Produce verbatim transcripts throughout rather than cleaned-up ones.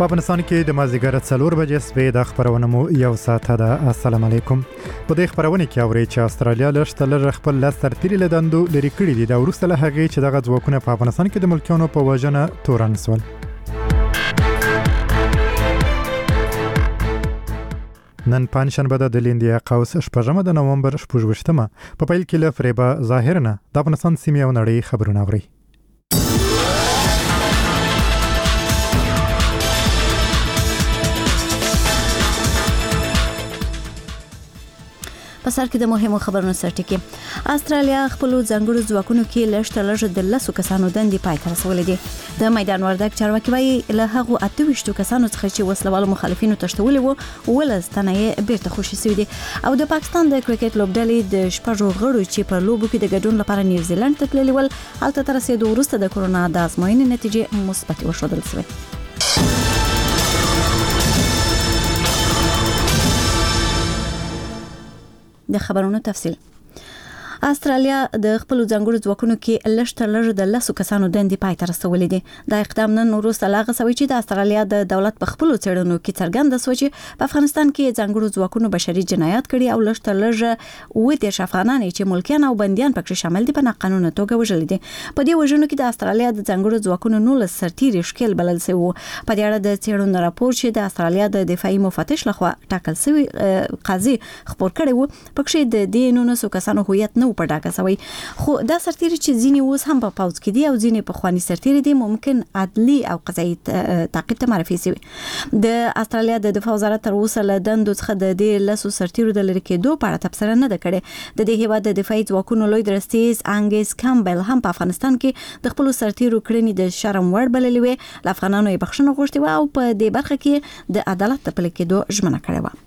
په افغانستان کې د مازدیګر څلور بجې سوي د خبرونه مو یو ساعت ده. السلام علیکم. په دې خبرونه کې اوري چې استرالیا لشتل خپل لاس سرتیري لدندو لري کړی دي. دا ورسته له هغه چې دغه ځواکونه په افغانستان کې د ملکیانو په وژنه تورن سول. نن پنځشنبه د لیندیا قوس شپږمه د نومبر شپږویشتمه په پیل کې له فریبا ظاهرنه د افغانستان سیمې او نړۍ خبرونه اوري. په سر کې د مهمو خبرونو سرټکی. استرالیا خپل ځنګړو ځواکونو کې لږ تر لږه د لسو کسانو دندې پای ته رسولې دي. د میدان وردګ چارواکي وايي له هغو اته ویشت کسانو څخه چې وسلوال مخالفینو تشتولي وو ولس تنه بیرته خوشي شوی دي. او د پاکستان د کرکټ لوبډلې د شپږو غړو چې په لوبو کې د ګډون لپاره نیوزیلند ته تللي ول هلته تر رسیدو وروسته د کرونا د ازموینې نتیجې مثبت وښودل شوې. د خبرونو تفصیل. استرالیا د خپل ځنګړو ځواکونو کې لږ تر لږه د لسو کسانو دندې پای ته رسولې دي. دا اقدام نن وروسته لاغه سوي چې د استرالیا د دولت په خپل څېړنو کې څرګنده شو چې په افغانستان کې ځنګړو ځواکونو بشري جنایات کړي او لږ تر لږه و د افغانان چې ملکیان او بنديان پکې شامل دي په ناقانونه توګه وژل دي. په دې وژنو کې د استرالیا د ځنګړو ځواکونو نولس سرتیري شکل بلل شوی وو. په دې اړه د څېړنو راپور چې د استرالیا د دفاعي مفتش لخوا ټاکل شوی قاضي خبر کړی وو پکې د دې نولس کسانو هویت نه په ډاګه سوی. خو دا سرتیري چې ځینی اوس هم په پاوځ کې دي او ځینی په خواني سرتیري دي ممکن عدلی او قضایي تعقیب ته معرفي شي. د استرالیا د دفاع وزارت تر اوسه له دندو څخه د دې لسو سرتیرو د لری کېدو په اړه تبصره نه ده کړې. د دې هیواد د دفاعي ځواکونو لوی درستیز انګیس کامبل هم په افغانستان کې د خپل سرتیرو کړنې د شرم وړ بللې وي. ل افغانانو یې بخښنه غوښتې او په دې برخه کې د عدالت د پلي کېدو ژمنه کړې و.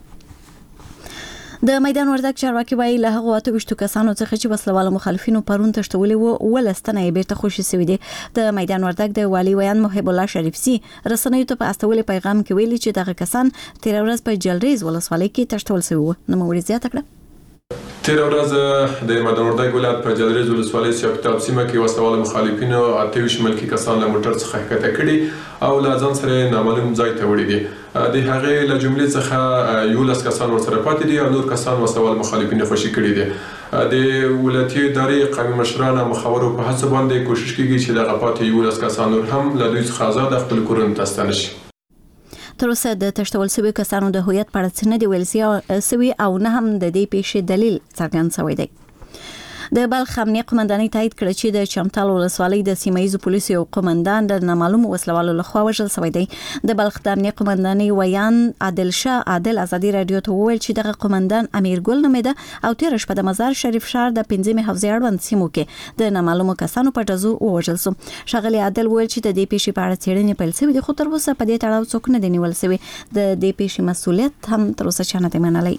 د میدان وردګ چارواکي وايي له هغه اته ویشت کسانو څخه چې وسلوال مخالفینو پرون تشتولي وو ولستنه بیرته خوشي شوی دي. د میدان وردګ د والی ویان محب الله شریفسي رسنیو ته په استولې پیغام کې ویلي چې دغه کسان تیر ورځ په جلریز ولسوالۍ کې تشتول شوی وو. نو موري زیاته کړه. تیر ورځ د میدان وردګ ولایت په جلریز ولسوالۍ سیاپټاب سیمه کې وسلوال مخالفینو اته ویشت ملکی کسان له موټر څخه ښکته کړي او له ځان سره نامعلوم ځای ته وړي دي. د هغه له جملې څخه یو لس کسان ورسره پاتې دي او نور کسان وسلوال مخالفین خوشي کړي دي. د ولایتي ادارې قومي مشران او مخاورو په هڅه باندې کوشش کوي چې د غپاتې یو لس کسان نور هم له دوی څخه آزاد خپل کورونو ته ستانه شي. تر اوسه د تشتول شوی کسانو د هویت په اړه څه نه دی ویل شوی او نه هم د دې پیښې دلیل څرګند شوی دی. د بلخ امنیه قومندانۍ تایید کړ چې د چمتال ولسوالۍ د سیمایي پولیسو یو قومندان د نامعلوم وسلوالو لخوا وژل شوی دی. د بلخ د امنیه قومندانۍ ویان عادل شاه عادل ازادي رادیو ته وویل چې دغه قومندان امیر ګل نومېده او تیر شپه د مزار شریف ښار د پنځمې حوزې اړوند سیمو کې د نامعلومو کسانو په ډزو ووژل شو. ښاغلي عادل وویل چې د دې پیښې په اړه څېړنې پیل شوې دي خو تر اوسه په دې تړاو څوک نه دی نیول شوی. د دې پیښې مسؤلیت هم تر اوسه چا نه دی منلی.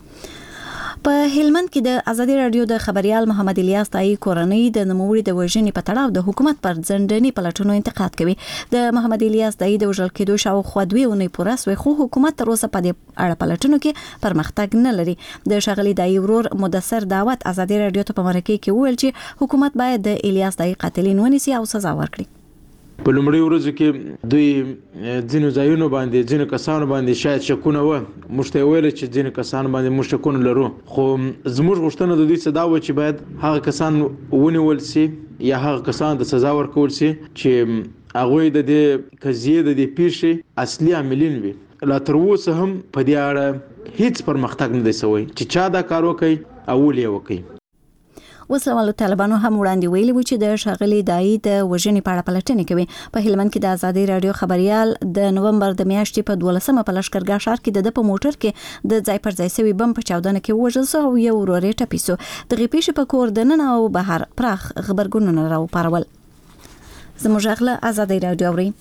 په هلمند کې د ازادي رادیو د خبريال محمد الیاس تای کورنۍ د نوموړي د وژنې په تړاو د حکومت پر ځندنې پلټونو انتقاد کوي. د محمد الیاس تای د وژل کېدو شاوخوا دوه اونۍ پوره سوی خو حکومت تر اوسه په دې اړه پلټونو کې پرمختګ نه لري. د شغلي دای ورور مدثر دعوت ازادي رادیو ته په مرکه کې ویل چې حکومت باید د الیاس تای قاتلین ونیسي او سزا ورکړي. په لومړي ورځو کې دوی ځینو ځایونو باندې ځینو کسانو باندې شاید شکونه و موږ ته ویل چې ځینو کسانو باندې موږ شکونه لرو خو زموږ غوښتنه د دوی څه دا و چې باید هغه کسان ونیول شي یا هغه کسان د سزا ورکول شي چې هغوی د دې قضیې د دې پیښې اصلي عاملین وي. لا تر اوسه هم په دې اړه هیڅ پرمختګ نه دی شوی چې چا دا کار وکړي او ولې یې وکړي. وسلوالو طالبانو هم وړاندې ویلي و چې د ښاغلي دای د وژنې په اړه پلټنې کوي. په هلمند کې د ازادي رادیو خبريال د نومبر د میاشتې په دولسمه په لښکرګاه ښار کې د په موټر کې د ځای پر ځای سوي بم په چاودنه کې وژل شو او یو ورور یې ټپي شو. دغه پیښې په کور دننه او بهر پراخ خبرګونونه راوپارول. زموږ غله ازادي رادیو اوري.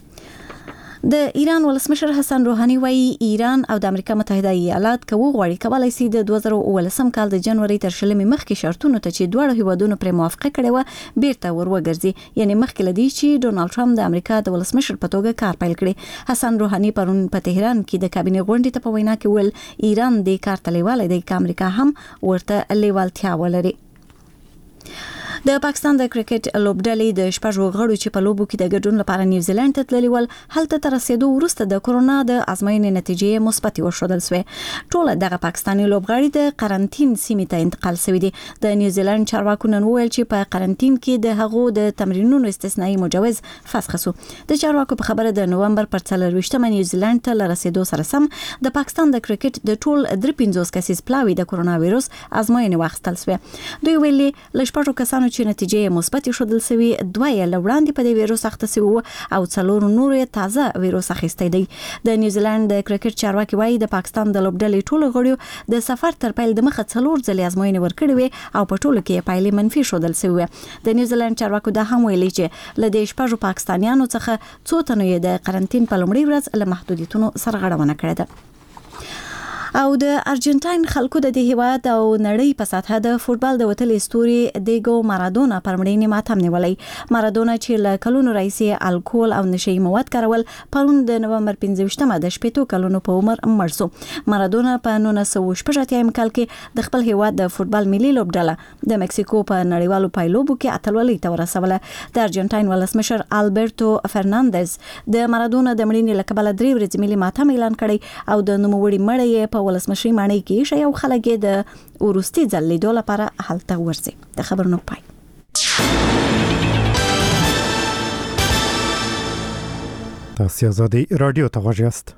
د ایران ولسمشر حسن روحاني وايي ایران او د امریکا متحده ایالات کوو غواړي کولای شي د دوه زره اوولسم کال د جنوري تر شلمې مخکې شرطونو ته چې دواړه هیوادونو پر موافقه کړې و بیرته وروګرځي. یعنی مخکې لدی چې ډونالد ټرمپ د امریکا د ولسمشر په توګه کار پیل کړي. حسن روحاني پرون په تهران کې د کابینې غونډې ته په وینا کې ول ایران د کار تلیواله د امریکا هم ورته لیوالتیا ولري. د پاکستان د کرکټ لوبډلې د شپږو غړو چې په لوبو کې د ګډون لپاره نیوزیلند ته تللي ول هلته تر رسیدو وروسته د کورونا د ازموینې نتیجې مثبت وښودل شوې. ټول دغه پاکستاني لوبغاړي د قرنټین سیمې ته انتقال شوي دي. د نیوزیلند چارواکو نن وویل چې په قرنټین کې د هغو د تمرینونو استثنایی مجوز فسخ شو. د چارواکو په خبره د نومبر پر څلرویشتمه نیوزیلند ته لرسیدو سره سم د پاکستان د کرکټ د ټول درې پنځوس کسیز پلاوی د کورونا وایروس ازموینې واخیستل شوې. دوی ویلي ل شپږو کسانو چې نتیجې مثبت شودل شوی دوه یې لوړاندې په دې وایروس اخته شوی او څلور نور یې تازه وایروس اخیستی دی. د نیوزیلند د کرکټ چارواکي وايي د پاکستان د لوبډلې ټول غړو د سفر تر پیل د مخه څلور ځلې ازموینې ورکړې وي او په ټولو کې پایلې منفي شودل شوی. د نیوزیلند چارواکو دا هم ویلي چې ل دې شپږو پاکستانیانو څخه څو تنو یې د قرنټین په لومړي ورځ له محدودیتونو سرغړونه کړې ده. او د ارجنټاین خلکو د دې هیواد او نړۍ په سطحه د فوتبال د وتلې ستوري دیګو مارادونا پر مړینې ماتم نیولې. مارادونا چې له کلونو راهیسې الکول او نشي مواد کارول پرون د نومبر پنځه د شپږو کلونو په عمر مړ شو. مارادونا په نولس سوه شپږ اتیا کال کې د خپل هیواد د فوتبال ملي لوبډله د مکسیکو په نړیوالو پایلوبو کې اتلولۍ ته ورسوله. د ارجنټاین ولسمشر البرتو فرناندز د مارادونا د مړینې له کبله درې ورځې ملي ماتم اعلان کړی او د نوموړي مړی په ولسمشري معنی کې شي او خلک د ورستي ځل لیدو لپاره هلته ورځي. د خبرونو پای. تاسو آزادی رادیو ته غوږ یاست.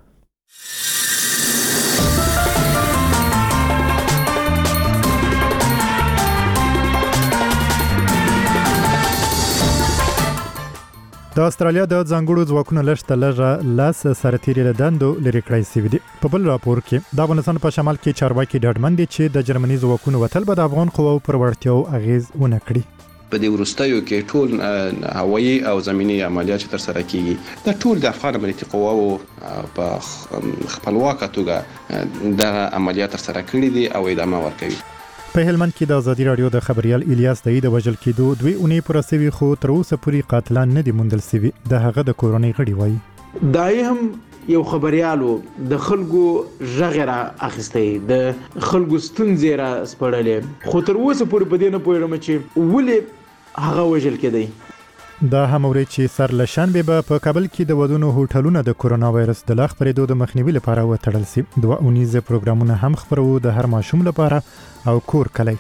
د استرالیا د ځانګړو ځواکونو لښته لږه لاس سرتیري له دندو لرې کړی شوي دي. په بل راپور کې د افغانستان په شمال کې چارواکي ډاډمن دي چې د جرمني ځواکونو وتل به د افغان قواو پر وړتیاو اغیز ونه کړي. په دې وروستیو کې ټول هوایي او زمینی عملیات تر سره کیږي د ټول د افغان امنیتي قواو په خپلواکه توګه د عملیات تر سره کړي دي او ادامه ورکوي. په هلمند کې د ازادي رادیو د خبريال الیاس دای د وژل کېدو دوی اونۍ پر سوي خو تر اوسه پورې قاتلان نه دي موندل شوي. د هغه د کورونی غړي وایي دای هم یو خبريالو د خلکو ژغره اخیستې د خلکو ستونزې را سپړلې خو تر اوسه پورې په دې نه پوهیږم چې ولې هغه وژل کېدی. دا هم اوري چې سر لشنبه به په کابل کې د ودونو هوټلونو د کورونا وایرس د لاخ پرېدو د مخنیوي لپاره وتړل شي. دوه اونیزه پروګرامونه هم خبرو د هر ماشوم لپاره او کور کلی.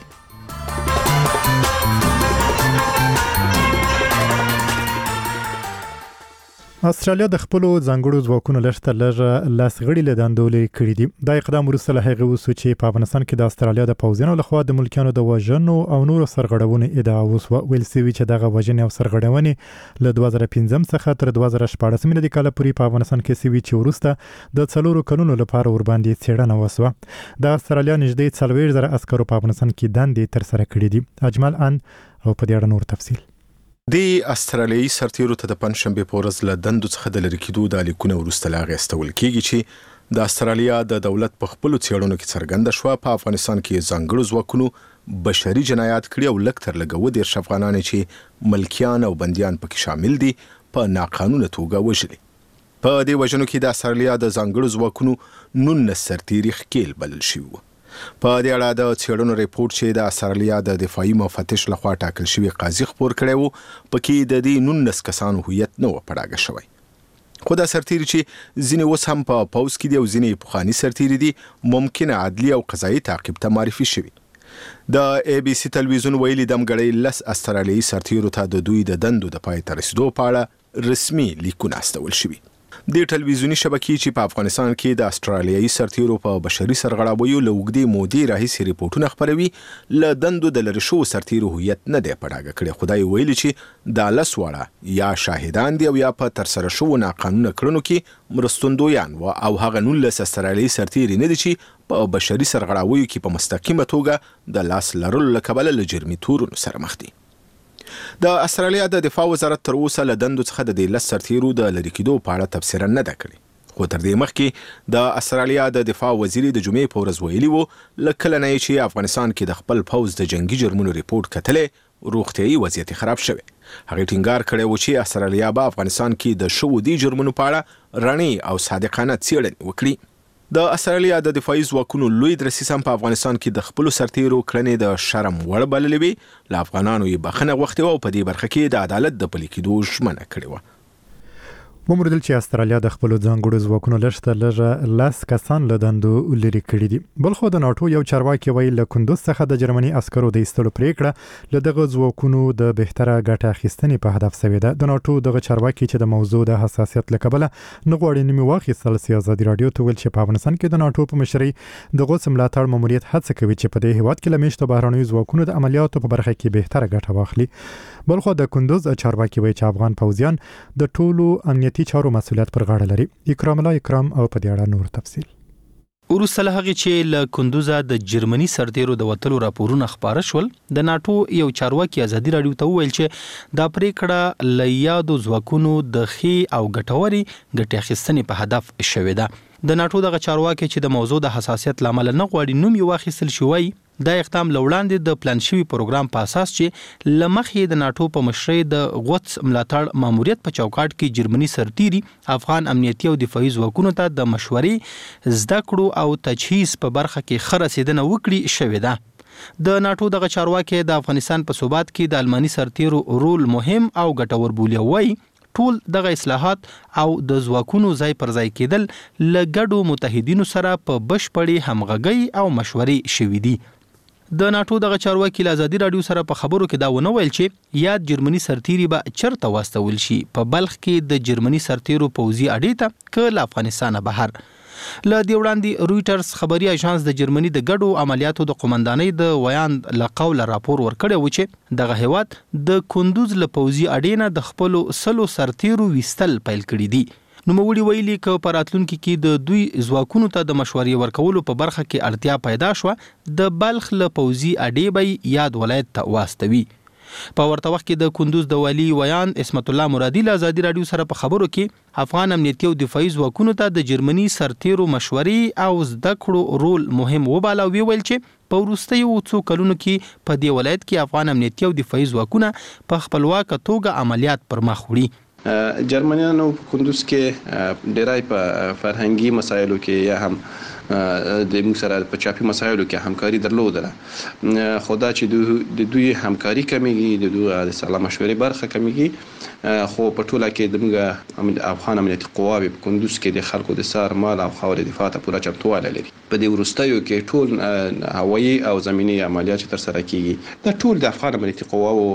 استرالیا د خپل ځانګړو ځواکونو لښته لږه لاس غړي له دندو لري کړی دي. دا اقدام وروسته له هغه وسو چې په افغانستان کې د استرالیا د پوځیانو لخوا د ملکیانو د وژنو او نورو سرغړونې ادعا وسوه. ویل شوی چې دغه وژنې او سرغړونې له دوه زره پنځم څخه تر دوه زره شپاړس میلادي کال پورې په افغانستان کې شوي چې وروسته د څلورو کلونو لپاره ورباندې څېړنه وسوه. د استرالیا نږدې څلوېښت زره عسکرو په افغانستان کې دندې تر سره کړې دي. اجمل ان او په دې اړه نور تفصیل. د استرالیایي سرتیرو ته د پنځشنبه په ورځ له دندو څخه د لری کېدو د لیکونه وروسته لاغېستول کېږي چې د استرالیا د دولت په خپل څېړنو کې څرګنده شوه په افغانستان کې ځانګړو ځواکونو بشري جنایات کړي او لږ تر لږه اووه دېرش افغانان چې ملکیان او بندیان پکې شامل دي په ناقانونه توګه وژلي. په دې وژنو کې د استرالیا د ځانګړو ځواکونو نولس سرتیري ښکېل بلل شوي وو. په دې اړه د څېړنو ریپورت چې د استرالیا د دفاعي مفتش لخوا ټاکل شوی قاضي خبر کړی وو پکې د دې نولس کسانو هویت نه و پړاګه شوی. خو دا سرتیري چې ځینې اوس هم په پوځ کې دي او ځینې پخواني سرتیري دي ممکنه عدلي او قضایي تعقیب ته معرفي شوي. د ای بي سي تلویزیون ویلي دمګړی لس استرالیایي سرتیرو ته د دوی د دندو د پای ته رسیدو په اړه رسمي لیکونه استول شوي. د ټلویزیونی شبکې چې په افغانستان کې د استرالیایي سرتیرو په بشري سرغړاویو له اوږدې مودې راهیسې ریپورټونه خپروي له دندو د لرې شوو سرتیرو هویت نه دی پړاګه کړی. خدای ویلي چې دا لس واړه یا شاهدان دي او یا په ترسره شوو ناقانونه کړنو کې مرستندویان و او هغه نولس استرالیایي سرتیري نه دي چې په بشري سرغړاویو کې په مستقیمه توګه د لاس لرلو له کبله له جرمي تورونو سره مخ دي. د استرالیا د دفاع وزارت تر اوسه له دندو څخه د دې لس سرتیرو د لرې کېدو په اړه تبصره نه ده کړې. خو تر دې مخکې د استرالیا د دفاع وزیر د جمعې په ورځ ویلي وو له کله نه چې افغانستان کې د خپل پوځ د جنگي جرمونو ریپورت کتلې روغتیایي وضعیت خراب شوی. هغه ټینګار کړی و چې استرالیا به افغانستان کې د شوو دي جرمونو په اړه رڼې او صادقانه څېړنې وکړي. د استرالیا د دفاعي ځواکونو لوی درسیس هم په افغانستان کې د خپل سرتیرو کړنې د شرم وړ بللې وي. له افغانانو یې بخښنه غوښتې او په دې برخه کې د عدالت د پلي کېدو ژمنه کړې وه. وموندل چې استرالیا د خپل ځانګړو ځواکونو لږ لږه لاس کسان له دندو لري کړي دي. بل خو د ناټو یو چارواکي ویل له کندوز څخه د جرمني عسکرو د ایستلو پریکړه له دغه ځواکونو د بهتره ګټه اخیستنې په هدف شوې ده. د ناټو دغه چارواکي چې د موضوع د حساسیت له کبله نه غواړي نومي واخیستل سي ازادي رادیو ته ویل چې په افغانستان کې د ناټو په مشرۍ د غوڅ ملاتړ ماموریت هڅه کوي چې په دې هیواد کې له میشتو بهرنیو ځواکونو د عملیاتو په برخه کې بهتره ګټه واخلي. بل خو د کندوز چارواکي وایي چې افغان پوځیان د ټولو امنیتي چارو مسؤلیت پر غاړه لري. اکرام الله اکرام او په دې اړه نور تفصیل. وروسته هغه چې له کندوزه د جرمني سرتیرو د وټلو راپورونه خبره شول، د ناټو یو چارواکي ازادي رادیو ته ویل چې دا پریکړه له یادو ځواکونو د خې او ګټوري ګټې اخیستنې په هدف شوې ده. د ناټو دغه چارواکي چې د موضوع د حساسیت لامل نه غواړي نوم یې واخیستل شوی، دا اقدام لوړاندې د پلان شوی پروګرام په اساس چې لمخې د ناټو په مشرۍ د غوڅ ملاتړ ماموریت په چوکاټ کې جرمني سرتیري افغان امنیتي او دفاعي ځواکونو ته د مشورې، زده کړو او تجهیز په برخه کې ښه رسیدنه وکړي شوې ده. د ناټو دغه چارواکي د افغانستان په ثبات کې د الماني سرتیرو رول مهم او ګټور بولي وایي ټول دغه اصلاحات او د ځواکونو ځای پر ځای کېدل له ګډو متحدینو سره په بشپړې همغږۍ او مشورې شوي دي. د ناټو دغه چارواکي له ازادي رادیو سره په خبرو کې دا ونه ویل چې یاد جرمني سرتیري به چرته واستول شي، په بلخ کې د جرمني سرتیرو پوځي اډې ته که له افغانستانه بهر. له دې وړاندې رويټرز خبري اژانس د جرمني د ګډو عملیاتو د قومندانۍ د ویاند له قوله راپور ورکړی و چې دغه هیواد د کندوز له پوځي اډې نه د خپلو سلو سرتیرو ویستل پیل کړي دي. نوموړي ویلي چې په راتلونکي کې د دوی ځواکونو ته د مشورې ورکولو په برخه کې اړتیا پیدا شوه، د بلخ له پوځي اډې به یاد ولایت ته واستوي. په ورته وخت کې د کندوز د والی ویان اسمت الله مرادي له ازادي رادیو سره په خبرو کې افغان امنیتي او دفاعي ځواکونو ته د جرمني سرتیرو مشورې او زده کړو رول مهم وباله او ویل چې په وروستیو څو کلونو کې په دې ولایت کې افغان امنیتي او دفاعي ځواکونه په خپلواکه توګه عملیات پر مخ وړي. جرمنیانو په کندوز کې ډیرای په فرهنګي مسایلو کې یا هم د موږ سره په چاپي مسایلو کې همکاري درلوده، خو دا چې د دوی همکاري کمیږي، د دوی د سلام مشورې برخه کمیږي، خو په ټوله کې د موږ افغان امنیتي قواوې په کندوز کې د خلکو د سر مال او خاورې دفاع ته پوره چمتووالی لري. په دې وروستیو کې ټول هوایي او زمینی عملیات چې ترسره کیږي دا ټول د افغان امنیتي قواو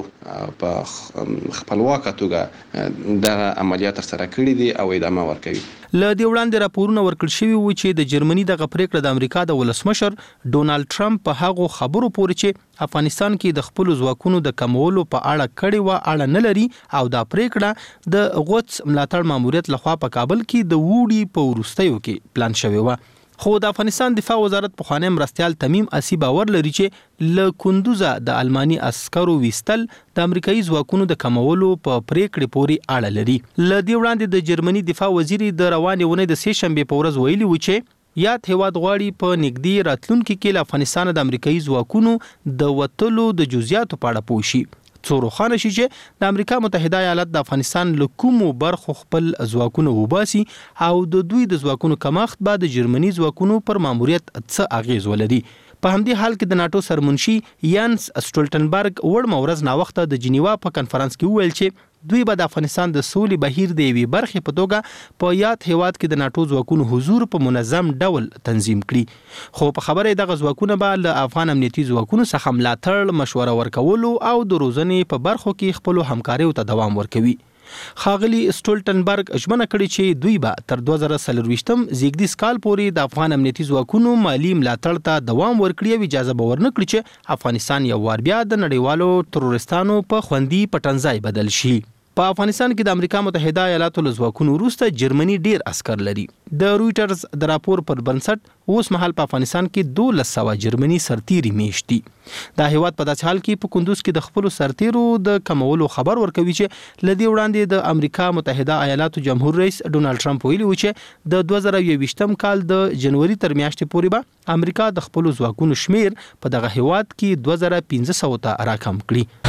په خپلواکه توګه دا عملیات ترسره کړي دي او ادامه ورکوي. له دې وړاندې راپورونه ورکړل شوي و چې د جرمني دغه پریکړه د امریکا د ولسمشر ډونالد ټرمپ په هغو خبرو پورې چې افغانستان کې د خپل ځواکونو د کمولو په اړه کړي و اړه نه لري او دا پریکړه د غوڅ ملاتړ ماموریت لخوا په کابل کې د ووړي په وروستیو کې پلان شوی و. خو د افغانستان دفاع وزارت پخوانی مرستیال تمیم اسی باور لري چې له کندوزه د الماني عسکرو ویستل د امریکایي ځواکونو د کمولو په پریکړې پورې اړه لري. له دې وړاندې د جرمني دفاع وزیر د روانې ونې د سې شنبې په ورځ ویلي و چې یاد هیواد غواړي په نږدې راتلونکي کې له افغانستان د امریکایي ځواکونو د وټلو د جزئیاتو په اړه پوه شي، څو روښانه شي چې د امریکا متحده ایالات د افغانستان له کومو برخو خپل ځواکونه وباسي او د دوی د ځواکونو کمښت به د جرمني ځواکونو پر ماموریت څه اغیز ولري. په همدې حال کې د ناټو سرمنشي یانس سټولټنبرګ وړ مورز نا وخت د جنیوا په کانفرنس کې ویل چې دوی به د افغانستان د سولې بهیر د یوې برخې په توګه په یاد هیواد کې د ناټو ځواکونو حضور په منظم ډول تنظیم کړي، خو په خبره دغه ځواکونه به له افغان امنیتي ځواکونو څخه ملاتړ، مشوره ورکولو او د روزنې په برخو کې خپل همکاریو ته دوام ورکوي. ښاغلي سټولټنبرګ ژمنه کړې چې دوی به تر دوه زره څلرویشتم زیږدیز کال پورې د افغان امنیتي ځواکونو مالی ملاتړ ته دوام ورکړي او اجازه به ورنکړي چې افغانستان یو وار بیا د نړیوالو ترورستانو په خوندي پټنځای بدل شي. په افغانستان کې د امریکا متحده ایالاتو له ځواکونو وروسته جرمني ډیر عسكر لري. د رويټرز د راپور پر بنسټ اوس مهال په افغانستان کې دولس سوه جرمني سرتیري میشت دي. دا هیواد په داسې حال کې په کندوز کې د خپل سرتیرو د کمولو خبر ورکوي چې لدی وړاندې د امریکا متحده ایالاتو جمهور رئیس ډونالد ټرمپ ویلي و چې د دوه زره یوویشتم کال د جنوري تر میاشتې پورې به امریکا د خپل ځواکونو شمیر په دغه هیواد کې دوه زره پنځه سوه ته راکم کړي.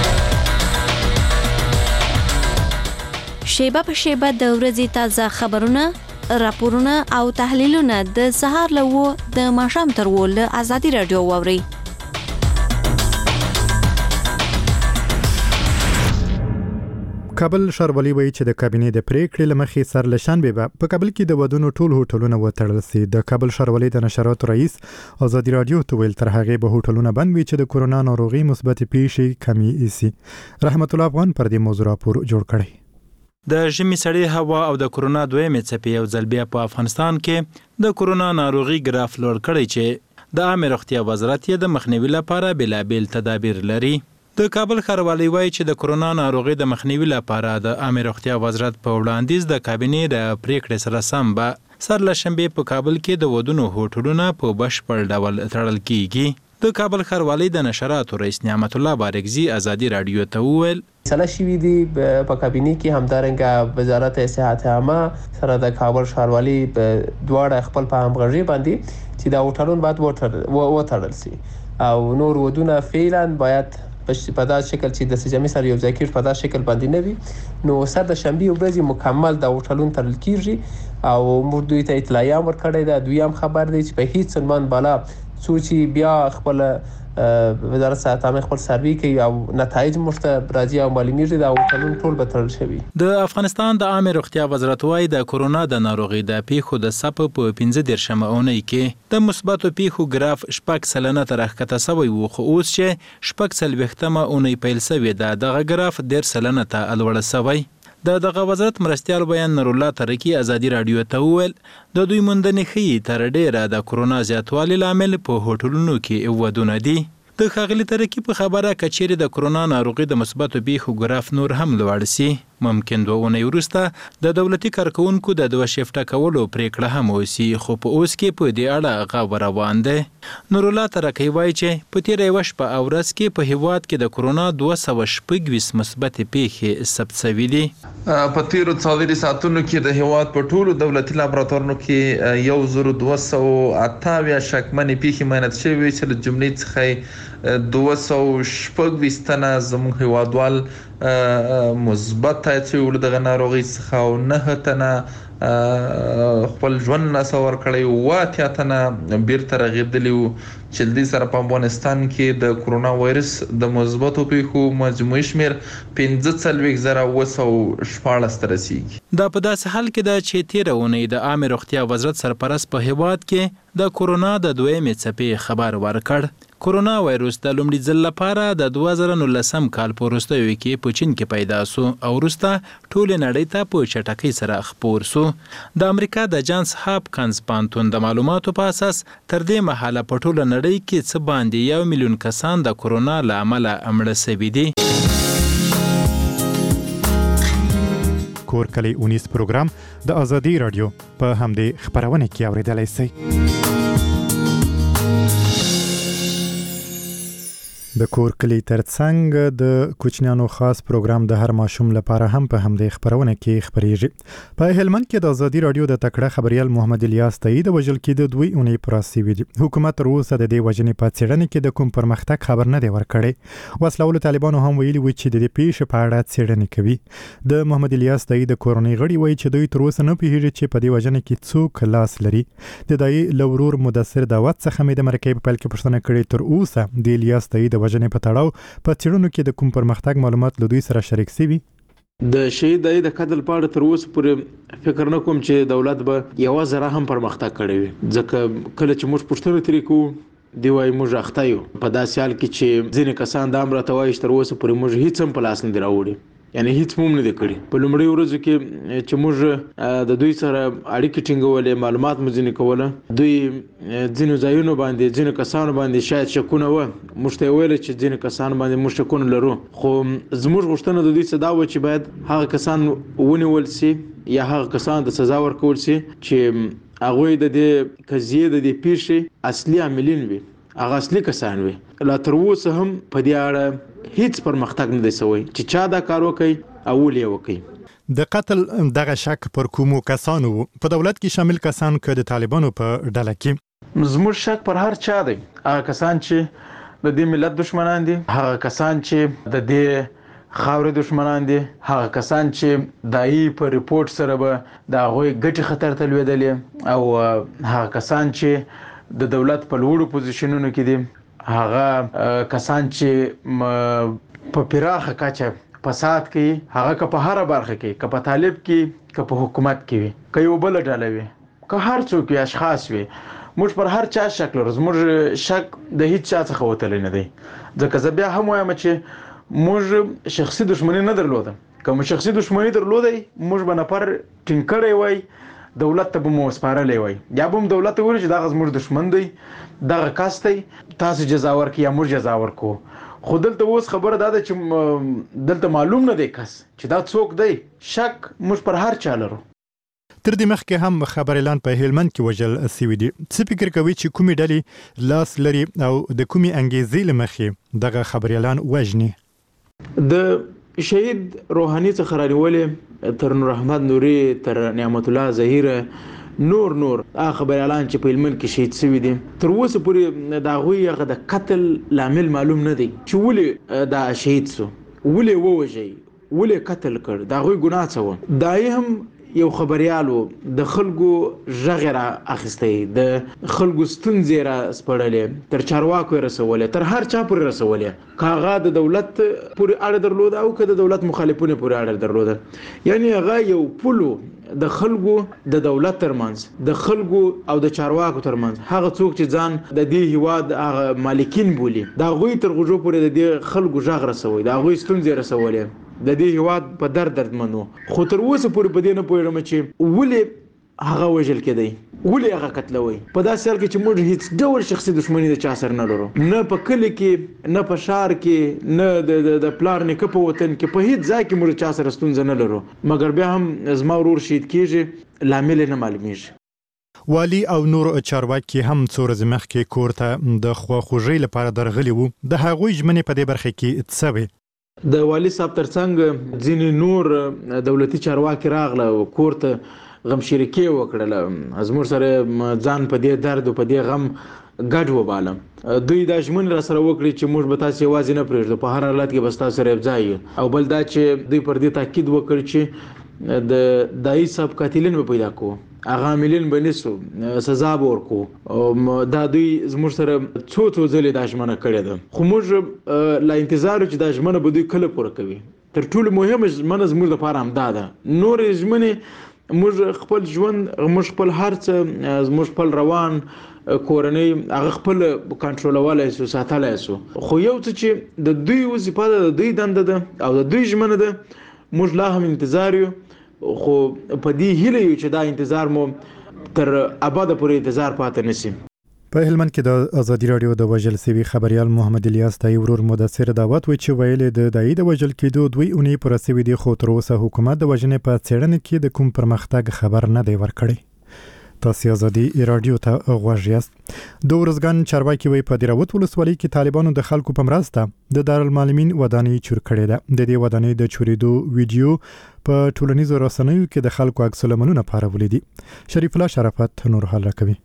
شیبه په شیبه د ورځې تازه خبرونه راپورونه او تحلیلونه د سهار له و د ماښام تر و له ازادي رادیو واوري. کابل ښاروالي وایي چې د کابینې د پریکړې لمخې سر له شنبه په کابل کې د ودونو ټول هوټلونه وتړل سي. د کابل ښاروالي د نشراتو رئیس ازادي رادیو ته ویل تر هغه به هوټلونه بند وي چې د کورونا ناروغي مثبت پیښې کمی سي. رحمت الله افغان پر دې موضوع راپور جوړ کړی. د ژمي سړې هوا او د کورونا دویمې څپې یو ځل بیا په افغانستان کې د کورونا ناروغي ګراف لوړ کړی چې د عامه روغتیا وزارت یې د مخنیوي لپاره بېلابېل تدابیر لري. د کابل ښاروالي وایي چې د کورونا ناروغي د مخنیوي لپاره د عامه روغتیا وزارت په وړاندیز د کابینې د پریکړې سره سم به سر له شنبې په کابل کې د ودونو هوټلونه په بشپړ ډول تړل کیږي. د کابل ښاروالي د نشراتو رئیس نعمت الله بارکزي ازادي رادیو ته وویل سلا شوی دی په کابینې کې همدارنګه وزارت صحت عامه سره د کابل ښاروالي دواړه خپل په همغږي باندې چې دا هوټلونه باید وتړل شي او نور ودونه فعلا باید په دا شکل چې د سجامي سره یو ځای کېږي په دا شکل باندې نه وي. نو سر د شنبې ورځې مکمل د هوټلونو تړل کېږي او موږ دوی ته اطلاعیه ورکړې ده. دوی هم خبر دی چې په هیڅ عنوان بالا څو چې بیا خپل وزارت صحت عامه خپل سروي کوي او نتایج مرته راځي او معلومیږي دا هوټلونه ټول به تړل شوي. د افغانستان د عامه روغتیا وزارت وايي د کورونا د ناروغي د پیښو د سپ په پنځه دیرشمه اونۍ کې د مثبتو پیښو ګراف شپږ سلنه تر ښکته سوی و، خو اوس چې شپږ څلوېښتمه اونۍ پیل سوې ده دغه ګراف ډېر سلنه ته لوړه سوی. د دغه وزارت مرستیال بیان نور الله ترکی ازادي رادیو ته وویل د دوی موندنې ښیي تر ډیره د کورونا زیاتوالي لامل په هوټلونو کې ودونه دي. د ښاغلي ترکی په خبره که چیرې د کورونا ناروغي د مثبتو پیښو ګراف نور هم لوړ سي ممکن دوه اونۍ وروسته د دولتي کارکوونکو د دوه شیفټه کولو پریکړه هم وسي، خو په اوس کې په دې اړه غږ روان دی. نور الله ترکی وایي چې په تیره یوه شپه او ورځ کې په هیواد کې د کورونا دوه سوه شپږ ویشت مثبتې پیښې ثبت سوي دي. په تیرو څلورو ساعتونو کې د هیواد په ټولو دولتي لابراتوارونو کې یو زر دوه سوه اته اویا شکمنې پیښې معاینه شوې چې له جملې څخه دوه سوه شپږ ویشت تنه زموږ هیوادوال مثبت چې ولدغه ناروغي څخه او نه تنه خپل ژوند نسور کړی او اتیا تنه بیرته رغېدلی وو چې د دې سره په افغانستان کې د کورونا وایرس د مثبتو پیښو مجموعي شمېر پنځه څلوېښت زره اوه سوه شپاړس ته رسیږي. دا په داسې حال کې ده چې تیره اونۍ د عامه روغتیا وزارت سرپرست په هیواد کې د کورونا د دویمې څپې خبر ورکړ. کورونا وایرس د لومړي ځل لپاره د دوه زره نولسم کال په وروستیو کې په چین کې پیدا سو او وروسته ټولې نړۍ ته په چټکۍ سره خپور سو. د امریکا د جانس هاپکنز پوهنتون د معلوماتو په اساس تر دې مهاله په ټوله نړۍ کې څه باندې یو میلیون کسان د کورونا له امله مړه سوي دي. کور کلی اونیس پروګرام د ازادي رادیو په همدې خبرونه کې اوریدلای شئ. د کور کلی ترڅنګ د کوچنیانو خاص پروګرام د هر ماشوم لپاره هم په همدې خبرونه کې خبريږي. په هلمند کې د ازادي رادیو د تکړه خبريال محمد الیاس تایي د وژل کېدو دوی اونۍ پراسي وي. حکومت تر اوسه د دې وژنې په څېړنې کې د کوم پرمختګ خبر نه دی ورکړی. وسلهوالو طالبانو هم ویلي و چې د دې پیښې په اړه څېړنې کوي. د محمد الیاس تایي د کورنۍ غړي وایي چې دوی تر اوسه نه پوهیږي چې په دې وژنې کې څوک لاس لري. د دایي لورور مدثر داوود څخه مې د مرکې په پیل کې پوښتنه کړې تر اوسه د الیاس تایي د وژنې په تړاو په څېړنو کې د کوم پرمختګ معلومات له دوی سره شریک شوي. د شهید د قتل په اړه تر اوسه پورې فکر نه کوم چې دولت به یو ذره هم پرمختګ کړی وي، ځکه کله چې موږ پوښتنه ترې کوو دی وايي موږ اخته یو. په داسې حال کې چې ځینې کسان دا هم راته وایي چې تر اوسه پورې موږ هیڅ هم په لاس نه دي راوړي، یعنی هیڅ هم نه دي کړي. په لومړۍ ورځو کې چې موږ د دوی سره اړیکې ټینګولې، معلومات مو ځینې کوله، دوی ځینو ځایونو باندې ځینو کسانو باندې شاید شکونه وه، موږ ته یې ویل چې ځینو کسانو باندې موږ شکونه لرو، خو زموږ غوښتنه د دوی څه دا وه چې باید هغه کسان ونیول سي یا هغه کسان د سزا ورکول سي چې هغوی د دې قضیې د دې پیښې اصلي عاملین وي، هغه اصلي کسان وي. لا تر اوسه هم په دې اړه هیڅ پرمختګ نه دی سوی چې چا دا کار وکړي او ولې یې وکړي. د قتل دغه شک پر کومو کسانو په دولت کې شامل کسان که د طالبانو په ډله کې؟ زموږ شک پر هر چا دی، هغه کسان چې د دې ملت دشمنان دي، هغه کسان چې د دې خاورې دشمنان دي، هغه کسان چې دایي په ریپورت سره به د هغوی ګټې خطر ته لوېدلې، او هغه کسان چې د دولت په لوړو پوزیشنونو کې دي، هغه کسان چې په پراخه کچه فساد کوي، هغه که په هره برخه کې، که په طالب کې، که په حکومت کې وي، که یو بله ډله وي، که هر څوک وي، اشخاص وي، موږ پر هر چا شک لرو. زموږ شک د هیڅ چا څخه وتلی نه دی، ځکه زه بیا هم وایم چې موږ شخصي دشمني نه درلوده. که مو شخصي دشمني درلودی، موږ به نفر ټینګ کړی وای، دولت ته به مو وسپارلی وای، یا به هم دولت ته ویل چې دغه زموږ دشمن دی، دغه کس دی، تاسو جزا ورکړئ یا موږ جزا ورکړو. خو دلته اوس خبره دا ده چې دلته معلوم نه دی کس چې دا څوک دی. شک موږ پر هر چا لرو. تر دې مخکې هم خبریالان په هلمند کې وژل سوي دي. څه فکر کوي چې کومې ډلې لاس لري او د کومې انګیزې له مخې دغه خبریالان وژني؟ د شهید روحاني څخه رانیولې تر نور احمد نوري، تر نعمت الله ظهیره، نور نور هغه خبریالان چې په هلمند کې شهید سوي دي، تر اوسه پورې د هغوی هغه د قتل لامل معلوم نه دی چې ولې دا شهید سو، ولې ووژئ، ولې قتل کړ، د هغوی ګناه څه وه. دا یې هم یو خبریالو د خلکو غږ را اخیستی، د خلکو ستونزې را سپړلې، تر چارواکو یې رسولې، تر هر چا پورې رسولې، که هغه د دولت پورې اړه درلوده او که د دولت مخالفینو پورې اړه درلوده. یعنی هغه یو پلو د خلکو د دولت ترمنځ، د خلکو او د چارواکو ترمنځ، هغه څوک چې ځان د دې هیواد هغه مالکین بولي، د هغوی تر غوږو پورې د دې خلکو غږ رسوي، د هغوی ستونزې رسولې، د دې هیواد په درد دردمن وو. خو تر اوسه پورې په دې نه پوهېږم چې ولې هغه وژل کېدی، ولې هغه قتلوي، په داسې حال کې چې موږ هیڅ ډول شخصي دښمني د چا سره نه لرو، نه په کلي کې، نه په ښار کې، نه د پلار نیکه په وطن کې، په هیڅ ځای کې موږ چا سره ستونزه نه لرو. مګر بیا هم زما ورور شهید کېږي، لامل یې نه معلومیږي. والي او نور چارواکي هم څو ورځې مخکې کور ته د خواخوږۍ لپاره درغلي وو. د هغوی ژمنې په دې برخه کې څه وې؟ د والي صاحب ترڅنګ ځینې نور دولتي چارواکي راغله او کور ته غمشریکي وکړله، زموږ سره ځان په دې درد او په دې غم ګډ وبالم. دوی دا ژمنې را سره وکړي چې موږ به تاسې یوازې نه پرېږدو، په هر حالت کې به ستاسو سره یوځای یو، او بل دا چې دوی پر دې تاکید وکړ چې د دایي صاحب قاتلین به پیدا کوو، هغه عاملین به نیسو، سزا به ورکوو. دا دوی زموږ سره څو څو ځلې دا ژمنه کړې ده، خو موږ لا انتظار چې دا ژمنه به دوی کله پوره کوي. تر ټولو مهمه ژمنه زموږ لپاره همدا ده. نورې ژمنې موږ خپل ژوند، موږ خپل هر څه، زموږ خپل روان، کورنۍ، هغه خپل کنټرولولی سو، ساتلی سو. خو یو څه چې د دوی وظیفه ده، د دوی دنده ده او د دوی ژمنه ده، موږ لا هم انتظار یو. خو په دې هیله یو چې دا انتظار مو تر ابده پورې انتظار پاتې نشي. په هلمند کې د ازادي راډیو د وژل سوي خبریال محمد الیاس دایي ورور مدثر دعوت وی چې ویل د دایي د وژل کېدو دوی اونۍ پوره سوي دي، خو تر اوسه حکومت د وژنې په څېړنه کې د کوم پرمختګ خبر نه دی ورکړی. تاسو ازادي راډیو ته غوږ یاست. د ورځګان چارواکي وی په دیراوت ولسوالۍ کې طالبانو د خلکو په مرسته د دارالمعلمین ودانۍ چور کړې ده. د دې ودانۍ د چورېدو ویډیو په ټولنیزو رسنیو کې د خلکو عکس العملونه پارولي دي. شریف الله شرافت نور حال راکوي.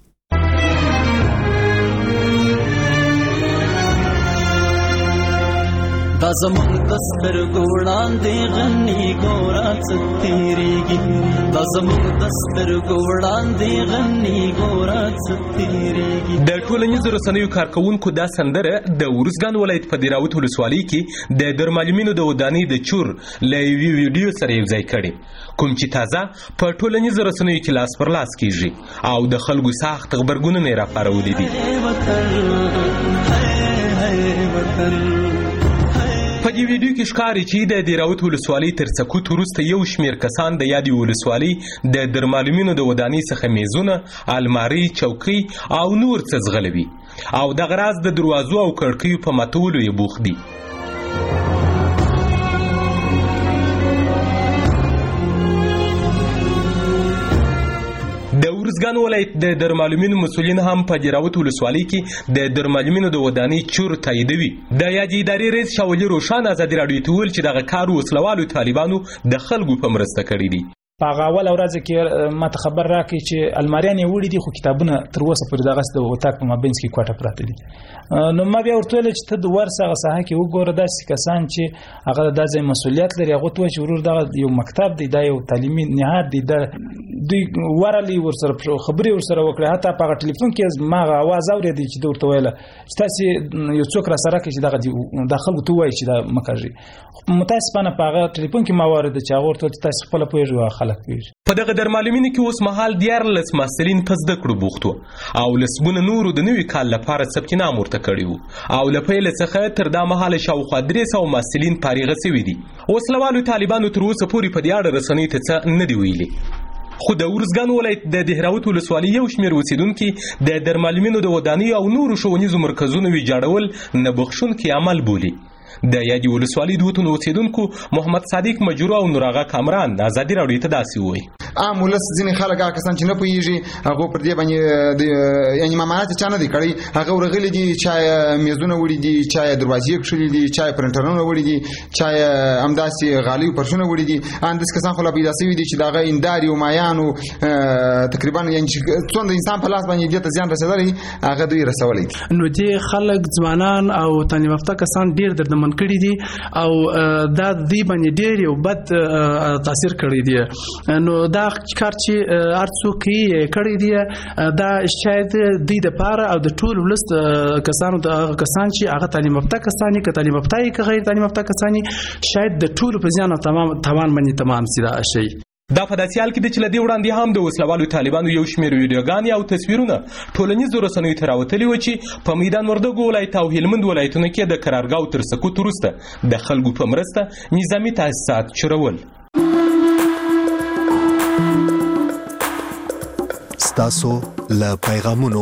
دا زمون دستر ګوړان دی غنی ګورا ستیریږي، دا زمون دستر ګوړان دی غنی ګورا ستیریږي. د ټولنیزو رسنیو کارکونکو دا سندره د ورځګان ولایت په دیراوت ولسوالۍ کې د درمعلمینو د ودانۍ د چور له یوې ویډیو سره یوځای کړي، کوم چې تازه په ټولنیزو رسنیو کې لاس پر لاس کیږي او د خلکو سخت غبرګونونه یې راپارولي دي. په دې ویډیو کې ښکاري چې د دیراوت ولسوالۍ تر سکوت وروسته یو شمېر کسان د یادې ولسوالۍ د درمعلمینو د ودانۍ څخه میزونه، المارۍ، چوکۍ او نور څه ځغلوي او دغه راز د دروازو او کړکیو په ماتولو یې بوخت دي. د ورځګان ولایت د درمعلمینو مسؤلین هم په دیراوت ولسوالۍ کې د درمعلمینو د ودانۍ چور تاییدوي. د یادې ادارې رئیس شاه ولي روښان ازادي راډیو ته وویل چې دغه کار وسلوالو طالبانو د خلکو په مرسته کړی دی. په هغه اول ورځ کې ماته خبر راکړي چې الماریان یې وړي دي خو کتابونه تر اوسه پورې دغه د وتاک په مابینځ کې کوټه پراته دي. نو ما بیا ورته ویل چې ته د ورسه هغه ساحه کې وګوره داسې کسان چې هغه د ځای مسؤلیت لري هغه ته چې ورور دغه یو مکتب دی دا یو تعلیمي نهاد دی د دوی ورالي ورسره خبرې ورسره وکړه. حتی په هغه ټلیفون کې ما आवाज اورېدی چې دوی ورته ویل چې تاسو یو څوک را سره کې چې دغه د خلکو ته وایي چې دا مکرجي. متاسفانه په هغه ټلیفون کې ما واورېد چې هغه ورته تاسو خپل پوهیږئ خلک پوهیږي. په دغه درمعلومینو کې اوس مهال دیارلس محصلین په زده کړو بوخت وو او لسګونه نورو د نوي کال لپاره ثبت نام ورته کړی وو او له پیل څخه تر دا مهاله شاوخوا درې سوه محصلین فارغه سوي دي. وسلوالو طالبانو تر اوسه پورې په دې اړه رسنیو ته څه نه دي ویلي. خو د ارزګان ولایت د دهراوت ولسوالۍ یو شمېر اوسیدونکي د درمعلومینو د ودانیو او نورو ښوونیزو مرکزونو ویجاړول نه بخښونکی عمل بولي. د یادې ولسوالۍ دوه تنو اوسیدونکو محمد صادق مجرو او نوراغه کامران ازادي راډیو ته داسې وایي عام ولس ځینې خلک هغه کسان چې نه پوهېږي هغه پر دې باندې یعنې مامانات چا نه دي کړی هغه ورغلي دي چا یې میزونه وړي دي چا یې دروازې کښلي دي چا یې پرنټرونه وړي دي چا یې همداسې غالۍ پرشونه وړي دي همداسې کسان خو لا پیدا سوي دي چې د هغه هندارې او مایانو تقریبا یعنې چې څومره انسان په لاس باندې دې ته زیان رسېدلی هغه دوی رسولی دي. نو دې خلک ځوانان او تعلیم یافته کسان ډېر دردمن کړي دي او دا دوی باندې ډېر یو بد تاثیر کړی دی. نو دا کار چې هر څوک یې کړی دی دا شاید دوی دپاره او د ټول ولس کسانو د کسان چې هغه تعلیم یافته کسان یې که تعلیم یافته یې که غیر تعلیم یافته کسان یې شاید د ټولو په زیان او تاوان باندې تمام سي دا شی. دا په داسې حال کې ده چې له دې وړاندې هم د وسلوالو طالبانو یو شمېر ویډیوګانې او تصویرونه ټولنیزو رسنیو ته راوتلي وو چې په میدان وردګو ولایت او هلمند ولایتونو کې د قرارګاو تر سقوط وروسته د خلکو په مرسته نظامي تاسیسات چورول. ستاسو له پیغامونو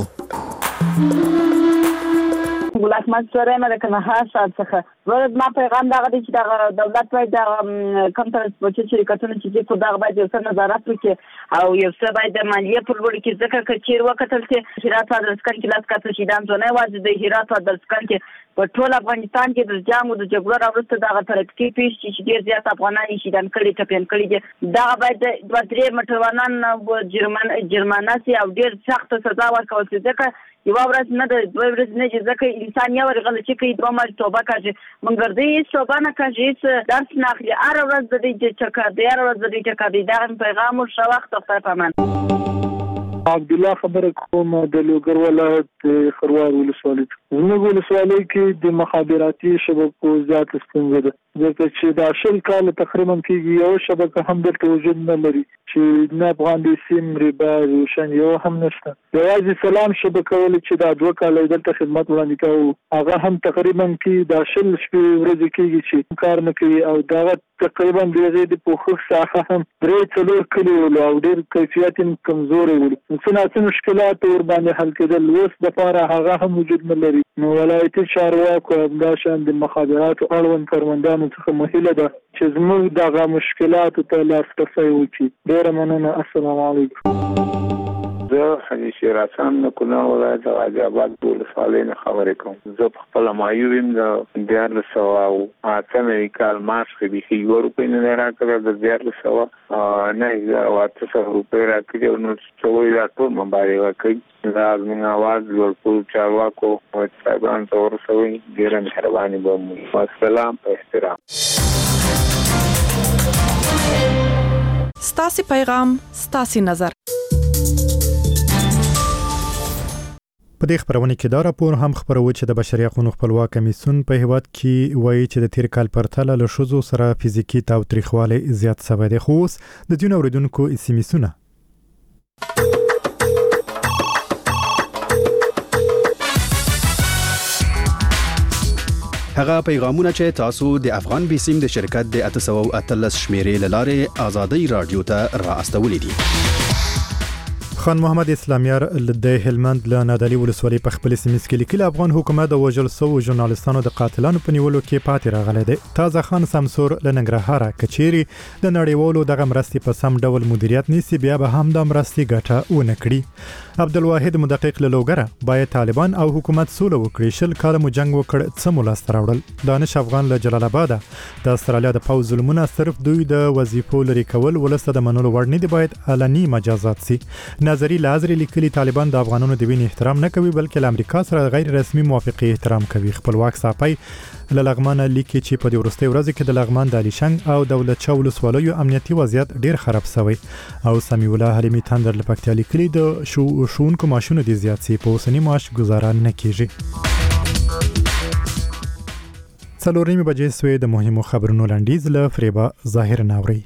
ولایت مشوره مې د کندهار ښار څخه ورته ما پیغام دغه دی چې دغه دولت باید د کم ترانسپورټي شرکتونو چې دي په دغه باید یو څه نظارت وکړي او یو څه باید د مالیې پر لوړ کړي ځکه که چیرې وکتل چې هرات او ادرسکن کې لاس کتل شي دا هم نه یوازې د هرات او ادرسکن کې په ټول افغانستان کې د جنګ او د جګړو راوروسته دغه ترافیکي پیښې چې ډېر زیات افغانان یې شهیدان کړي ټپیان کړي دي دغه باید دوه درې موټروانان جرمانه جرمانه سي او ډېر سخته سزا ورکول شي ځکه یوه ورځ نه ده دوه ورځې نه چې ځکه انسان یو ورې غلطي کوي دوه مالې توبه کوي مګر دوی هېڅ توبه نه کوي هېڅ درس نه اخلي هره ورځ د دوی چکر دی هره ورځ د دوی چکر دی دغه پیغام و ښه وخت خدای په امان. عبدالله خبره کوم د لوګر ولایت خروار ولسوالۍ زموږ ولسوالۍ کې د مخابراتي شبکو زیات ستونزه ده ځکه چې دا شل کاله تقریبا کېږي یو شبکه هم دلته وجود نه لري چې نه افغان دي سیم ریبا روشن یو هم نشته. یوازې سلام شبکه ولې چې دا دوه کاله دلته خدمت وړاندې کوو هغه هم تقریبا کې دا شل شپې ورځې کېږي چې کار نه کوي او دغه تقریبا د هغې د پوښښ ساحه هم درې څلور کلي ولو او ډېر کیفیت یې کمزوری ولو څه ناڅه مشکلات ورباندې حل کېدل اوس دپاره هغه هم وجود نه لري. نو ولایتي چارواکو همداشان د مخابراتو اړوند کروندانو څخه مهیله ده چې زموږ دغه مشکلاتو ته لاسرسی وکړي. ډېره مننه. السلام علیکم. زه حاجي شیر حسن د کونړ ولایت غازي آباد ولسوالۍ نه خبرې کوم. زه په خپله معیوب یم د دیارلس سوه او اته نوي کال مارچ کې بیخي یوه روپۍ نه دی راکړی د دیارلس سوه نهه زره او اته سوه روپۍ راکړي او نو څه وایي دا ټول مبالغه کوي. دا زموږ اواز لوړ کړو چارواکو صاحبانو ته ورسوئ ډېره مهرباني به مو. والسلام په احترام. ستاسې پیغام ستاسې نظر. په دې خبرونه کې دا راپور هم خبرو چې د بشري حقوقو خپلواک کمیسیون په هیواد کې وایي چې د تیر کال پرتله له ښځو سره فزیکي تاوتریخوالی زیات شوی دی. خو اوس د ځینو اوریدونکو اس ام اسونه هغه پیغامونه چې تاسو د افغان بیسیم د شرکت د اته سوه اتلس شمیرې له لارې آزادۍ رادیو ته را استولې دي. خان محمد اسلامیار د هلمند له نادعلي ولسوالۍ په خپل سیمه کې لیکلي افغان حکومت د وژل شوو ژورنالستانو د قاتلانو په نیولو کې پاتې راغلی دی. تازه خان سمسور له ننګرهاره کچيري د نړیوالو دغه مرستې په سم ډول مدیریت نیسي بیا به هم د مرستې ګټه ونه کړي. عبدالواحد مدقق له لوګره باید طالبان او حکومت سوله وکړي. شل کاله مو جنگ وکړ څه مو لاسته راوړل. دانش افغان له جلال آباد د استرالیا د پوځ ظلمونه صرف دوی د وظیفو لري کول ولسته د منلو وړ نه دي، باید علني مجازات سي. نظری لازری لیکلي طالبان د افغانانو د وینې احترام نه کوي بلکې له امریکا سره غیر رسمي موافقه احترام کوي. خپلواک صاحبای له لغمان لیکي چې په دې ورستۍ ورځ کې د لغمان د عليشنګ او دولت شاه ولسوالیو امنیتي وضعیت ډیر خراب شوی. او سمیع الله حلیمی تندر له پکتیا لیکلي د شو شونکو ماشونو د زیات سي په اوسنی معاش گزاره نه کیږي. څلورمې بجې سوې د مهمو خبرونو لنډیز له فریبا ظاهر ناوري.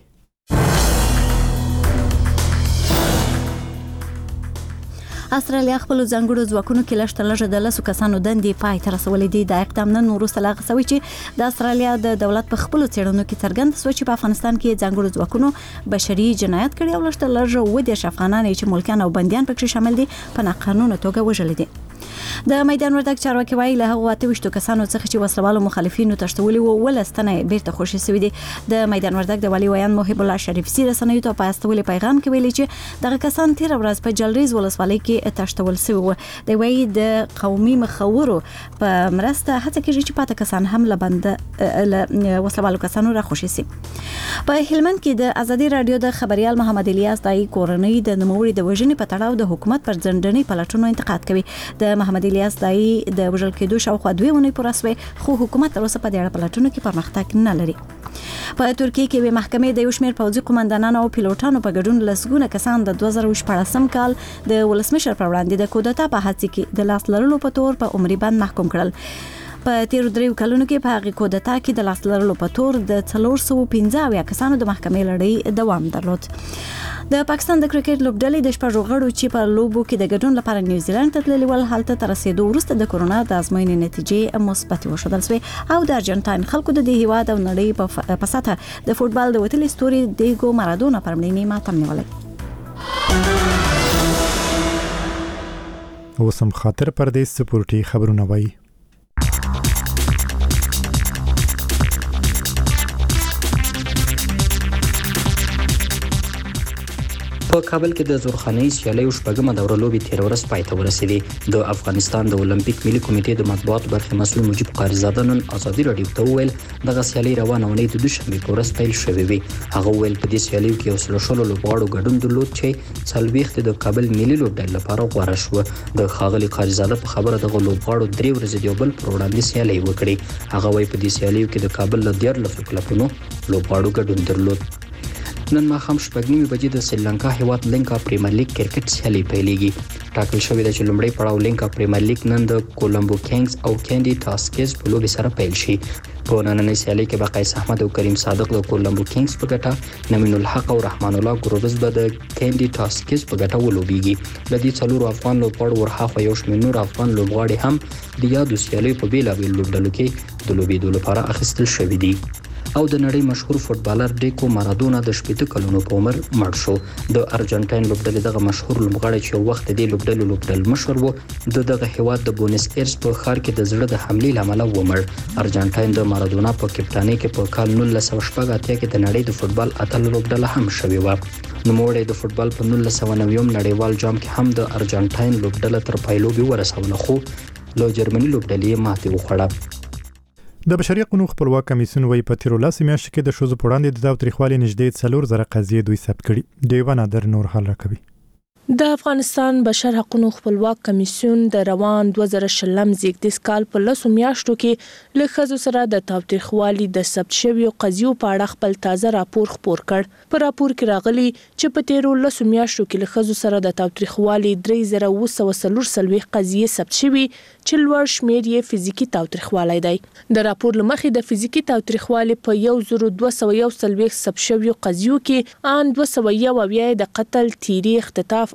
استرالیا خپل ځانګړو ځواکونو کې لږ تر لږه د لسو کسانو دندې پای ته رسولې دي. دا اقدام نن وروسته لا غوښوي چې د استرالیا د دولت په خپل څېړنو کې څرګند شو چې په افغانستان کې ځانګړو ځواکونو بشري جنایت کړي او لږ تر لږه و دي افغانان چې ملکان او بنديان پکې شامل دي په ناقانونه توګه وژل دي. د میدان وردګ چارواکي وایي له هغو اته ویشتو کسانو څخه چې وسلوالو مخالفینو تښتولي وو ولستنه بیرته خوشي شوي دي. د میدان وردګ د والي ویان محب الله شریف سي رسنیو ته په استولي پیغام کې ویلي چې دغه کسان تیر ورځ په جلریز ولسوالۍ کې تښتول شوي وو. د وایي د قومي مخورو په مرسته هڅه کوي چې پاته کسان هم لبند وسلوالو کسانو را خوشي شي. په هلمند کې د ازادي رادیو د خبريال محمد الیاس دای کورنۍ د نوموړي د وژنې په تړاو د حکومت پر ځندنې پلټونو انتقاد کوي. د محمد الیاس دای د وژل کېدو شاوخوا دوه ونې پوره شوې خو حکومت تر اوسه په دې اړه پلټونو کې پرمختګ نه لري. په ترکیه کې به محکمې د یو شمېر پوځي قومندانانو او پیلوټانو په ګډون لسګونه کسان د دوه زره شپږم کال د ولسمشر پر وړاندې د کودتا په هڅه کې د لاس لرلو په تور په عمري بند محکوم کړل. په تیر دریو کلونو کې په هغه کودتا کې د لاس لرلو په تور د څلور سوه پنځه اویا کسانو د محکمې لړۍ دوام درلود. د پاکستان د کرکټ لوبډلې د شپږو غړو چې په لوبو کې د ګډون لپاره نیوزیلند ته تللي ول هلته تر رسیدو وروسته د کورونا د ازموینې نتیجې مثبت وښودل شوې او د ارجنټاین خلکو د دې هیواد او نړۍ په سطحه د فوتبال د وتلي ستوري دیګو مارادونا پر مړینې ماتم نیولی. اوسم خاطر پردیس سپورټي خبرونه وایي. په کابل کې د زورخانه‌ای سیالیو شپږمه دوره لوبې تیر ورځ پای ته ورسېدې. د افغانستان د اولمپیک ملي کمیټې د مطبوعاتو برخې مسؤل مجيب قاریزاده نن ازادي رادیو ته وویل دغه سیالي روانه ونې د دوشنبې په ورځ پیل شوې وي. هغه وویل په دې سیالیو کې یو سل شلو لوبغاړو ګډون درلود چې څلوېښت د کابل ملي لوبډلې لپاره غوره شو. د ښاغلي قاریزاده په خبره دغه لوبغاړو درې ورځې د یو بل پر وړاندې سیالي وکړې. هغه وایي په دې سیالیو کې د کابل له دیارلسو کلبونو لوبغاړو ګډون درلود. نن ماښام شپږ نیمې بجې د سریلانکا هیواد لینکا پریمیر لیګ کرکټ سیالي پیلېږي. ټاکل شوې ده چې لومړی پړاو لینکا پریمیر لیګ نن د کولمبو کینګز او کینډي ټاسکز په لوبې سره پیل شي. په نننۍ سیالي کې به قیس احمد او کریم صادق د کولمبو کینګز په ګټه، نمین الحق او رحمان الله ګروبز به د کینډي ټاسکز په ګټه ولوبېږي. له دې څلورو افغان لوبغاړو ورهاخوا یو شمېر نور افغان لوبغاړي هم د یادو سیالیو په بېلابېلو لوبډلو کې د لوبېدو لپاره اخیستل شوي دي. او د نړۍ مشهور فوتبالر ډیکو مارادونا د شپږ کلونو په عمر مړ شو. د ارجنټاین لوبډلې دغه مشهور لوبغاړی چې وخت د لوبډلې لوبډل مشر وو د دغه هیواد د بونس ایرس په ښار کې د زړه د حملې لامل ومړ. ارجنټاین د مارادونا په کپټانۍ کې په کال نولس سوه شپږ اتیا کې د نړۍ د فوتبال اتل لوبډله هم شوې وه. نوموړی د فوتبال په نولس سوه نویم نړیوال جام کې هم د ارجنټاین لوبډله تر پایلوبې ورسوله خو له جرمني لوبډلې ماتې وخوړه. د بشري حقوقو خپلواک کمیسیون وایي په تیر لس میاشتو کې د ښځو په وړاندې د تاوتریخوالي نږدې څلور زره قضیې دوی ثبت کړي. دیوه نادر نور حال راکوي. د افغانستان بشر حقوقو خپلواک کمیسیون د روان دوه زره شلم زیږدیز کال په لسو میاشتو کې له ښځو سره د تاوتریخوالي د ثبت شویو قضیو په اړه خپل تازه راپور خپور کړ. په راپور کې راغلي چې په تیرو لسو میاشتو کې له ښځو سره د تاوتریخوالي درې زره اوه سوه څلور څلوېښت قضیې ثبت شوي چې لوړ شمېر یې فزیکي تاوتریخوالی دی. د راپور له مخې د فزیکي تاوتریخوالي په یو زرو دوه سوه یو څلوېښت ثبت شویو قضیو کې ان دوه سوه یو اویا د قتل، تیری، اختطاف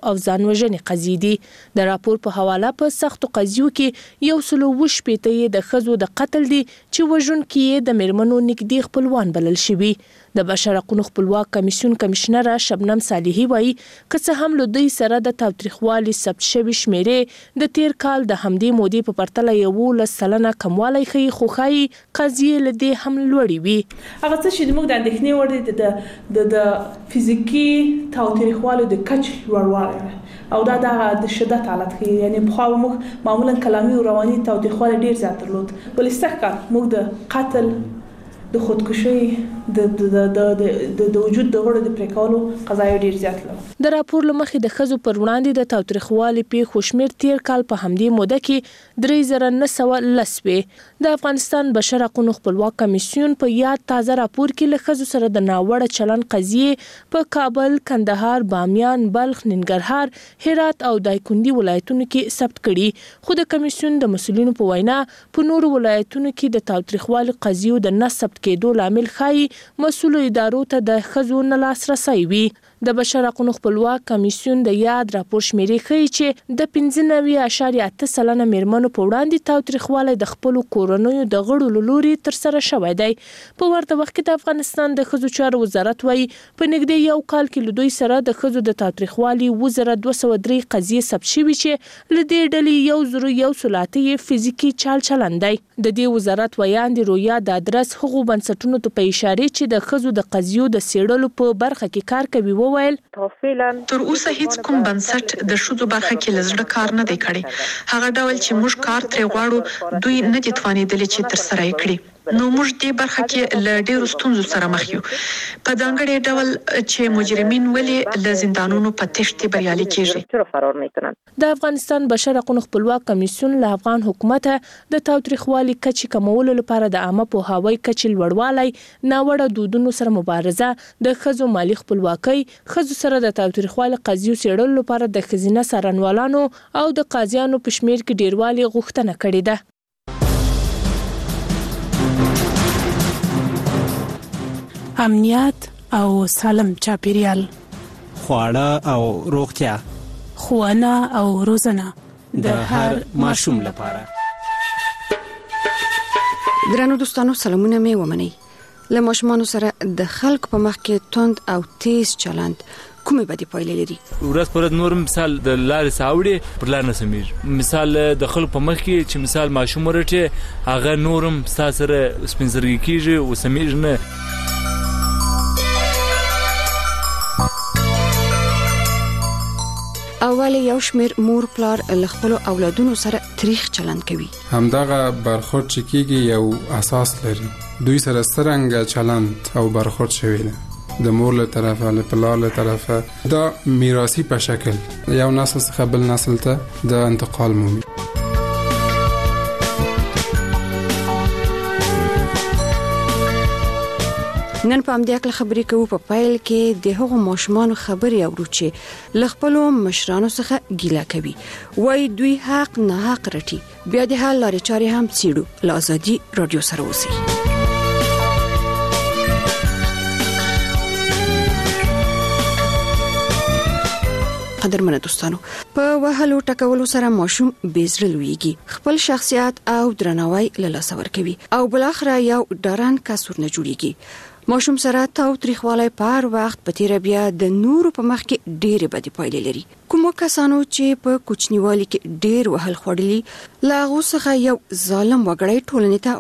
او ځانوژنې قضیې دي. د راپور په حواله په سختو قضیو کې یو سل او شپېته یې د ښځو د قتل دي چې وژونکي یې د میرمنو نږدې خپلوان بلل شوي. د بشر حقوقو خپلواک کمیسیون کمشنره شبنم صالحي وایي که څه هم له دوی سره د تاوتریخوالي ثبت شوي شمیرې د تیر کال د همدې مودې په پرتله یولس سلنه کموالی ښیي، خو ښایي قضیې له دې هم لوړې وي. هغه څه چې موږ د اندېښنې وړ دي د د فزیکي تاوتریخوالي د کچ لوړوالی او دا د شدت حالت ښیي. یعنې پخوا موږ معمولا کلامي او رواني تاوتریخوالی ډېر زیات درلود، بلې سږ کال موږ د قتل، د خودکشي، د د د د وجود د غړو د پرې کولو قضایا ډیر زیات لري. د راپور لمخې د ښځو پر وړاندې د تاوتریخوالي پیښو شمېر تیر کال په همدې موده کې درې زره نه سوه لس وې. د افغانستان بشر حقوقو خپلواک کمیسیون په یاد تازه راپور کې له ښځو سره د ناوړه چلند قضیې په کابل، کندهار، بامیان، بلخ، ننګرهار، هرات او دایکنډي ولایتونو کې ثبت کړي. خو د کمیسیون د مسؤلینو په وینا په نورو ولایتونو کې د تاوتریخوالي قضیو د نه ثبت کېدو لامل ښایي مسؤلو ادارو ته د ښځو نه لاسرسی وي. د بشر حقوقو خپلواک کمیسیون د یاد راپور شمیرې ښیي چې د پنځه نوي اعشاریه اته سلنه میرمنو په وړاندې تاوتریخوالی د خپلو کورنیو د غړو له لوري ترسره شوی دی. په ورته وخت کې د افغانستان د ښځو چارو وزارت وایي په نږدې یو کال کې له دوی سره د ښځو د تاوتریخوالي اووه زره دوه سوه درې قضیې ثبت شوي چې له دې ډلې یو زرو یو سل اته یې فزیکي چال چلند دی. د دې وزارت ویاندې رویا د ادرس هغو بنسټونو ته په اشارې چې د ښځو د قضیو د څېړلو په برخه کې کار کوي وویل تر اوسه هیڅ کوم بنسټ د ښځو برخه کې له زړه کار نه دی کړی. هغه ډول چې موږ کار ترې غواړو دوی نه دي توانېدلي چې ترسره یې کړي. نو موږ دې برخه کې له ډېرو ستونزو سره مخ یو، په ځانګړي ډول چې مجرمین ولې له زندانونو په تښتې بریالي کېږي. د افغانستان بشر حقوقو خپلواک کمیسیون له افغان حکومته د تاوتریخوالي کچې کمولو لپاره د عامه پوهاوي کچې لوړوالی، ناوړه دودونو سره مبارزه، د ښځو مالي خپلواکۍ، ښځو سره د تاوتریخوالي قضیو څېړلو لپاره د ښځینه څارنوالانو او د قاضیانو په شمېر کې ډېروالي غوښتنه کړې ده. امنیت او سالم چاپیریال، خواړه او روغتیا، ښوونه او روزنه د هر ماشوم لپاره. درنو دوستانو، سلامونه مې ومنئ. له ماشومانو سره د خلکو په مخ کې توند او تیز چلند کومې بدې پایلې لري؟ ورځ پر ورځ نور مثال د لارې ساوړې پر لار نه سمیږي. مثال د خلکو په مخ کې چې مثال ماشوم ورټي هغه نورم ستا سره سپین زرګي کېږي او سمیږي نه. اول یو شمیر مور پلار له خپل اولادونو سره تریخ چلند کوي. همدغه برخورد چې کیږي یو اساس لري. دوی سره څرنګه چلند او برخورد شوی دی د مور له طرفه، له پلار له طرفه، دا میراثي په شکل یو نسل څخه بل نسل ته د انتقال مومي. نن په همدې اړه خبرې کوو. په پیل کې د هغو ماشومانو خبرې اورو چې له خپلو مشرانو څخه ګیله کوي، وایي دوی حق نه حق رټي. بیا د حل لارې چارې هم څېړو. له ازادي راډیو سره اوسئ. قدرمنه دوستانو، په وهلو ټکولو سره ماشوم بیزره لویږي، خپل شخصیت او درناوی له لاسه ورکوي او بل اخر یو ډارن کسور نه جوړیږي. ماشوم سره تاوتریخوالی په هر وخت په تیره بیا د نورو په مخ کې ډېرې بدې پایلې لري. کومو کسانو چې په کوچنیوالي کې ډېر وهل خوړلي، له هغو څخه یو ظالم وګړی ټولنې ته